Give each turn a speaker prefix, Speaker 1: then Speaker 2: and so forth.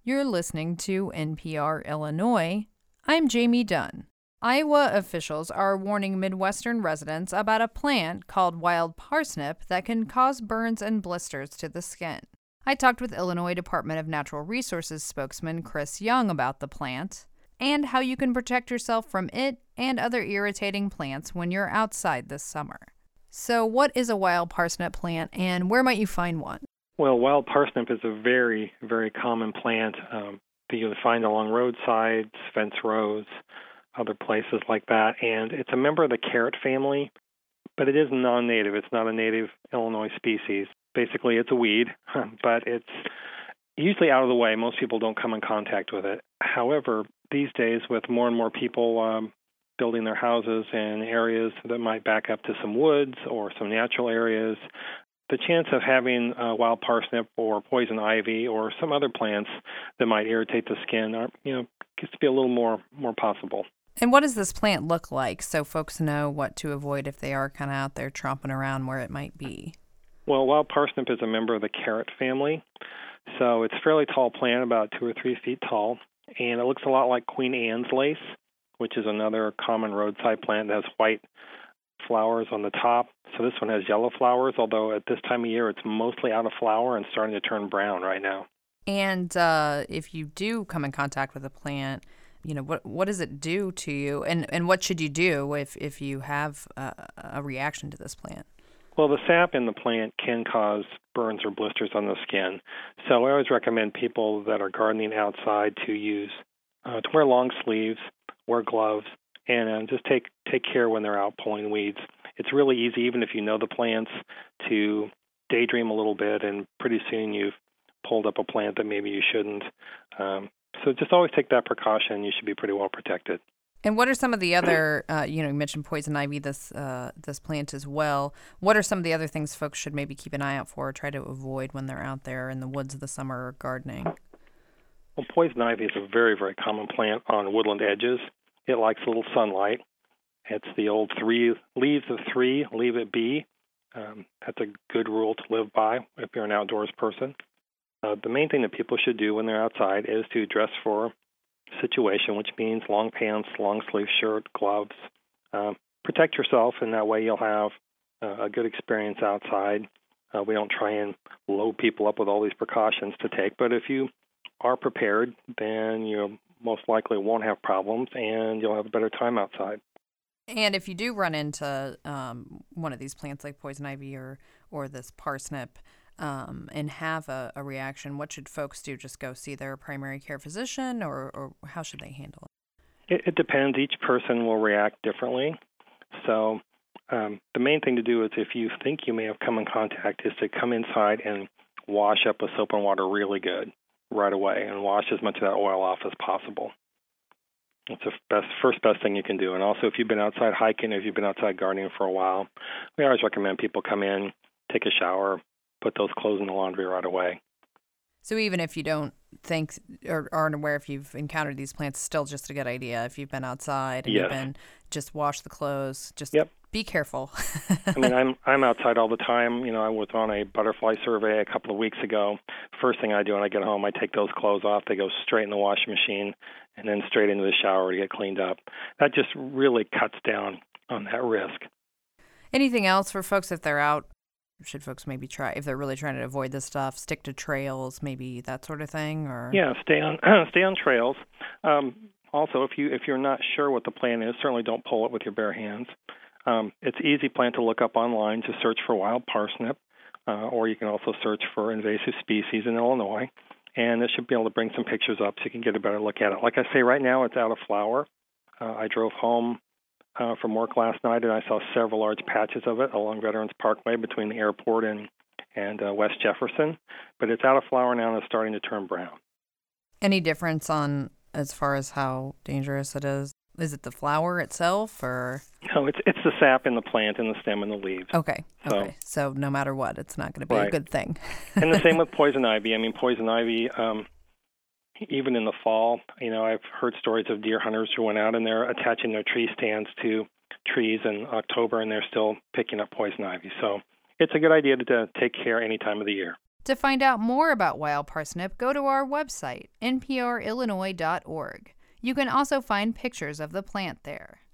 Speaker 1: You're listening to NPR Illinois. I'm Jamie Dunn. Iowa officials are warning Midwestern residents about a plant called wild parsnip that can cause burns and blisters to the skin. I talked with Illinois Department of Natural Resources spokesman Chris Young about the plant and how you can protect yourself from it and other irritating plants when you're outside this summer. So what is a wild parsnip plant and where might you find one?
Speaker 2: Well, wild parsnip is a very, very common plant that you'll find along roadsides, fence rows, other places like that. And it's a member of the carrot family, but it is non-native. It's not a native Illinois species. Basically, it's a weed, but it's usually out of the way. Most people don't come in contact with it. However, these days, with more and more people building their houses in areas that might back up to some woods or some natural areas, the chance of having wild parsnip or poison ivy or some other plants that might irritate the skin gets to be a little more possible.
Speaker 1: And what does this plant look like so folks know what to avoid if they are kind of out there tromping around where it might be?
Speaker 2: Well, wild parsnip is a member of the carrot family, so it's a fairly tall plant, about 2 or 3 feet tall, and it looks a lot like Queen Anne's lace, which is another common roadside plant that has white flowers on the top. So this one has yellow flowers, although at this time of year it's mostly out of flower and starting to turn brown right now.
Speaker 1: And if you do come in contact with a plant, what does it do to you? And what should you do if you have a reaction to this plant?
Speaker 2: Well, the sap in the plant can cause burns or blisters on the skin. So I always recommend people that are gardening outside to wear long sleeves, wear gloves, and just take care when they're out pulling weeds. It's really easy, even if you know the plants, to daydream a little bit, and pretty soon you've pulled up a plant that maybe you shouldn't. So just always take that precaution. You should be pretty well protected.
Speaker 1: And what are some of the other, you mentioned poison ivy, this plant as well. What are some of the other things folks should maybe keep an eye out for or try to avoid when they're out there in the woods of the summer gardening?
Speaker 2: Well, poison ivy is a very, very common plant on woodland edges. It likes a little sunlight. It's the old 3 leaves of 3, leave it be. That's a good rule to live by if you're an outdoors person. The main thing that people should do when they're outside is to dress for situation, which means long pants, long sleeve shirt, gloves. Protect yourself, and that way you'll have a good experience outside. We don't try and load people up with all these precautions to take, but if you are prepared, then you most likely won't have problems, and you'll have a better time outside.
Speaker 1: And if you do run into one of these plants like poison ivy or this parsnip and have a reaction, what should folks do? Just go see their primary care physician, or how should they handle it?
Speaker 2: It depends. Each person will react differently. So the main thing to do is, if you think you may have come in contact, is to come inside and wash up with soap and water really good right away, and wash as much of that oil off as possible. It's the first best thing you can do. And also, if you've been outside hiking, if you've been outside gardening for a while, we always recommend people come in, take a shower, put those clothes in the laundry right away.
Speaker 1: So even if you don't think or aren't aware if you've encountered these plants, still just a good idea. If you've been outside and you've just wash the clothes, just be careful.
Speaker 2: I mean, I'm outside all the time. I was on a butterfly survey a couple of weeks ago. First thing I do when I get home, I take those clothes off. They go straight in the washing machine and then straight into the shower to get cleaned up. That just really cuts down on that risk.
Speaker 1: Anything else for folks if they're out? Should folks maybe try, if they're really trying to avoid this stuff, stick to trails, maybe that sort of thing? Or
Speaker 2: stay on trails. Also, if you're not sure what the plant is, certainly don't pull it with your bare hands. It's an easy plant to look up online. Just search for wild parsnip, or you can also search for invasive species in Illinois, and it should be able to bring some pictures up so you can get a better look at it. Like I say, right now it's out of flower. I drove home from work last night, and I saw several large patches of it along Veterans Parkway between the airport and West Jefferson. But it's out of flower now and it's starting to turn brown. Any
Speaker 1: difference on as far as how dangerous it is? Is it the flower itself, or?
Speaker 2: No, it's the sap in the plant and the stem and the leaves.
Speaker 1: Okay. So no matter what, it's not going to be a good thing.
Speaker 2: And the same with poison ivy. I mean, poison ivy, even in the fall, I've heard stories of deer hunters who went out and they're attaching their tree stands to trees in October, and they're still picking up poison ivy. So it's a good idea to take care any time of the year.
Speaker 1: To find out more about wild parsnip, go to our website, nprillinois.org. You can also find pictures of the plant there.